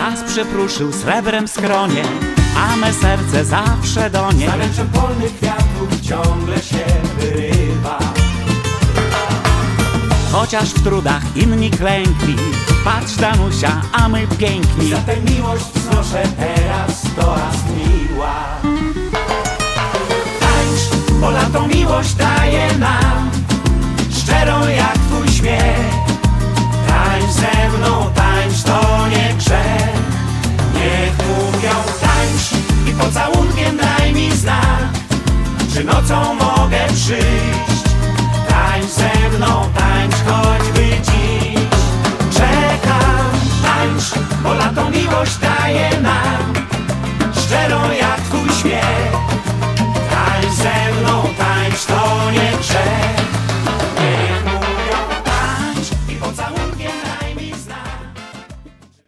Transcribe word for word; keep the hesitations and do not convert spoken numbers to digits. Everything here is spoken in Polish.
Czas przypruszył srebrem skronie, a me serce zawsze do niej Zaręczem polnych kwiatów ciągle się wyrywa. Chociaż w trudach inni klękli, patrz Danusia, a my piękni. Za tę miłość wznoszę teraz sto raz miła. Tańcz, bo lato miłość daje nam, szczerą jak twój śmiech. Tańcz ze mną, tańcz, to nie grzech. Niech mówią tańcz i pocałunkiem daj mi znak, czy nocą mogę przyjść. Tańcz ze mną, tańcz choćby dziś. Czekam, tańcz, bo lato miłość daje nam, szczerą jak twój śmiech. Tańcz ze mną, tańcz, to nie grzech.